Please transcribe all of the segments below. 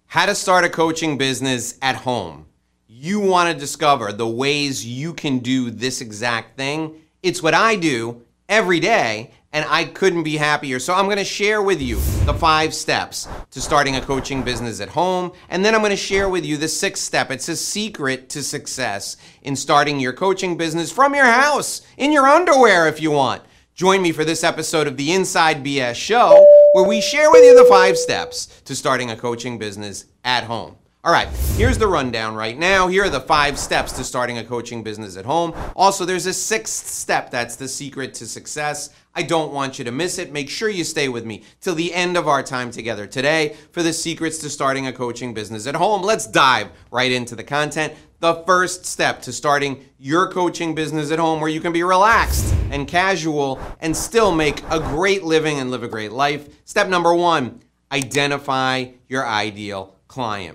How to start a coaching business at home. You want to discover the ways you can do this exact thing. It's what I do every day, and I couldn't be happier. So I'm going to share with you the 5 steps to starting a coaching business at home, and then I'm going to share with you the 6th step. It's a secret to success in starting your coaching business from your house, in your underwear if you want. Join me for this episode of the Inside BS Show, where we share with you the 5 steps to starting a coaching business at home. All right, here's the rundown right now. Here are the 5 steps to starting a coaching business at home. Also, there's a 6th step. That's the secret to success. I don't want you to miss it. Make sure you stay with me till the end of our time together today for the secrets to starting a coaching business at home. Let's dive right into the content. The first step to starting your coaching business at home, where you can be relaxed and casual and still make a great living and live a great life. Step number 1, identify your ideal client.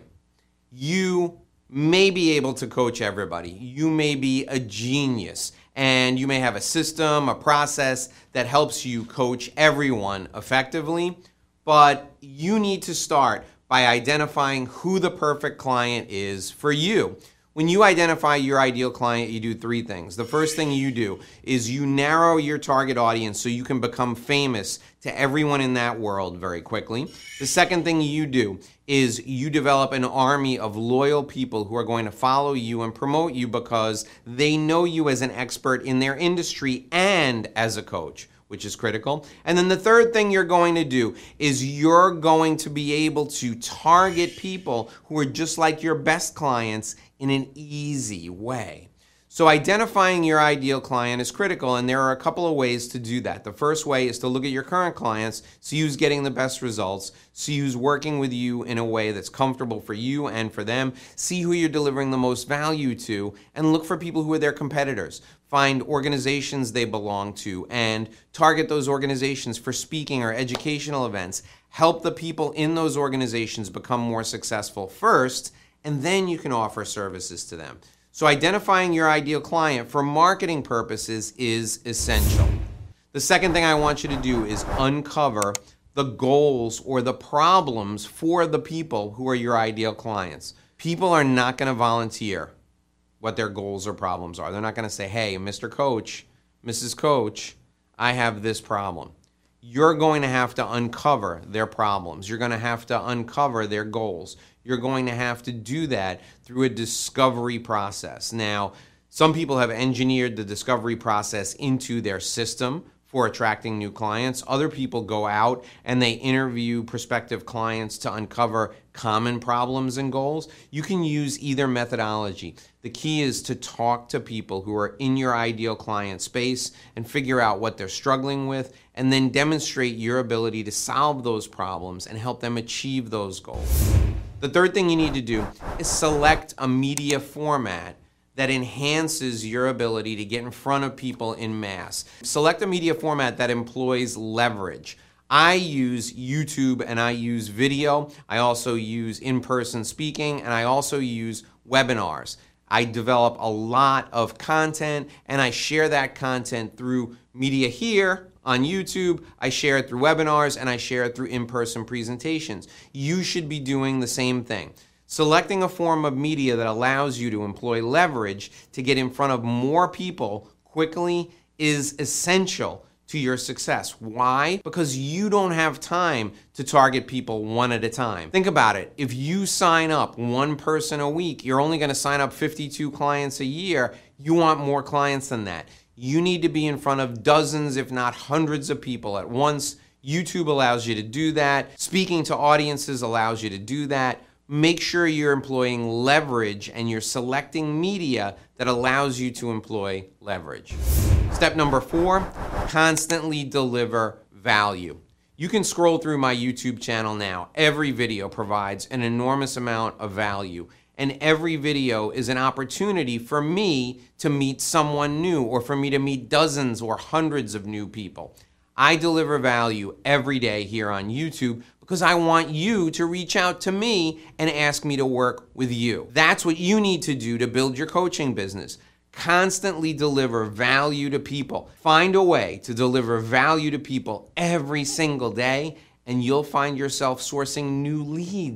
You may be able to coach everybody. You may be a genius, and you may have a system, a process that helps you coach everyone effectively, but you need to start by identifying who the perfect client is for you. When you identify your ideal client, you do 3 things. The first thing you do is you narrow your target audience so you can become famous to everyone in that world very quickly. The second thing you do is you develop an army of loyal people who are going to follow you and promote you because they know you as an expert in their industry and as a coach, which is critical. And then the third thing you're going to do is you're going to be able to target people who are just like your best clients in an easy way. So identifying your ideal client is critical, and there are a couple of ways to do that. The first way is to look at your current clients, see who's getting the best results, see who's working with you in a way that's comfortable for you and for them, see who you're delivering the most value to, and look for people who are their competitors. Find organizations they belong to and target those organizations for speaking or educational events. Help the people in those organizations become more successful first, and then you can offer services to them. So identifying your ideal client for marketing purposes is essential. The second thing I want you to do is uncover the goals or the problems for the people who are your ideal clients. People are not going to volunteer what their goals or problems are. They're not going to say, hey, Mr. Coach, Mrs. Coach, I have this problem. You're going to have to uncover their problems. You're going to have to uncover their goals. You're going to have to do that through a discovery process. Now, some people have engineered the discovery process into their system for attracting new clients. Other people go out and they interview prospective clients to uncover common problems and goals. You can use either methodology. The key is to talk to people who are in your ideal client space and figure out what they're struggling with, and then demonstrate your ability to solve those problems and help them achieve those goals. The third thing you need to do is select a media format that enhances your ability to get in front of people in mass. Select a media format that employs leverage. I use YouTube and I use video. I also use in-person speaking, and I also use webinars. I develop a lot of content, and I share that content through media here on YouTube. I share it through webinars, and I share it through in-person presentations. You should be doing the same thing. Selecting a form of media that allows you to employ leverage to get in front of more people quickly is essential to your success. Why? Because you don't have time to target people one at a time. Think about it. If you sign up one person a week, you're only going to sign up 52 clients a year. You want more clients than that. You need to be in front of dozens, if not hundreds of people at once. YouTube allows you to do that. Speaking to audiences allows you to do that. Make sure you're employing leverage and you're selecting media that allows you to employ leverage. Step number 4, constantly deliver value. You can scroll through my YouTube channel now. Every video provides an enormous amount of value, and every video is an opportunity for me to meet someone new, or for me to meet dozens or hundreds of new people. I deliver value every day here on YouTube because I want you to reach out to me and ask me to work with you. That's what you need to do to build your coaching business. Constantly deliver value to people. Find a way to deliver value to people every single day, and you'll find yourself sourcing new leads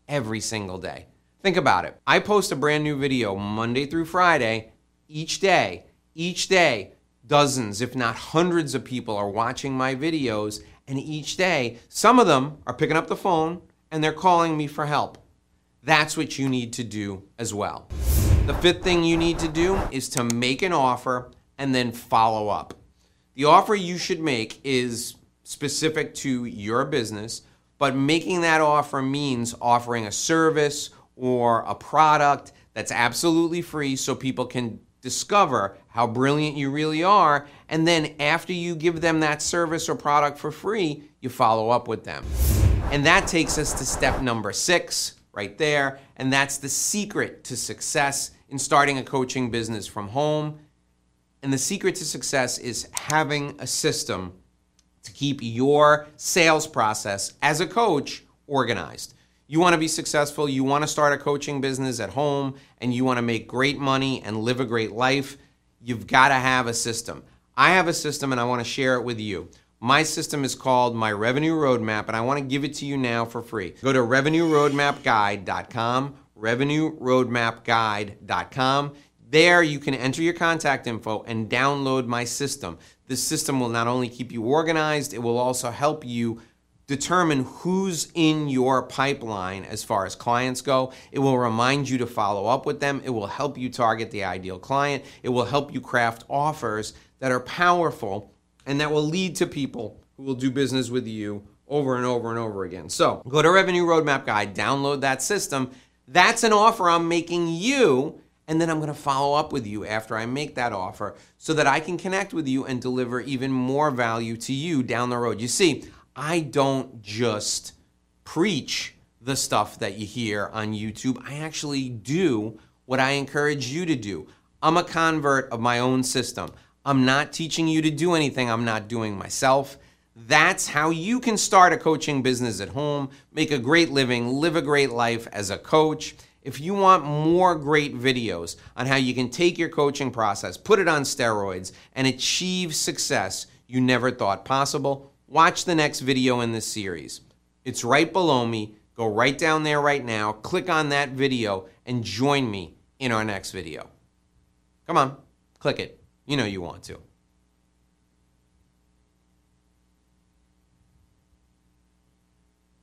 every single day. Think about it. I post a brand new video Monday through Friday each day. Each day, dozens, if not hundreds of people are watching my videos, and each day, some of them are picking up the phone and they're calling me for help. That's what you need to do as well. The fifth thing you need to do is to make an offer and then follow up. The offer you should make is specific to your business, but making that offer means offering a service or a product that's absolutely free so people can discover how brilliant you really are, and then after you give them that service or product for free, you follow up with them. And that takes us to step number 6 right there, and that's the secret to success in starting a coaching business from home. And the secret to success is having a system to keep your sales process as a coach organized. You want to be successful, you want to start a coaching business at home, and you want to make great money and live a great life, you've got to have a system. I have a system and I want to share it with you. My system is called My Revenue Roadmap, and I want to give it to you now for free. Go to revenueroadmapguide.com, revenueroadmapguide.com. There you can enter your contact info and download my system. This system will not only keep you organized, it will also help you determine who's in your pipeline as far as clients go. It will remind you to follow up with them. It will help you target the ideal client. It will help you craft offers that are powerful and that will lead to people who will do business with you over and over and over again. So go to Revenue Roadmap Guide, download that system. That's an offer I'm making you, and then I'm going to follow up with you after I make that offer so that I can connect with you and deliver even more value to you down the road. You see, I don't just preach the stuff that you hear on YouTube. I actually do what I encourage you to do. I'm a convert of my own system. I'm not teaching you to do anything I'm not doing myself. That's how you can start a coaching business at home, make a great living, live a great life as a coach. If you want more great videos on how you can take your coaching process, put it on steroids, and achieve success you never thought possible, watch the next video in this series. It's right below me. Go right down there right now, click on that video, and join me in our next video. Come on, click it. You know you want to.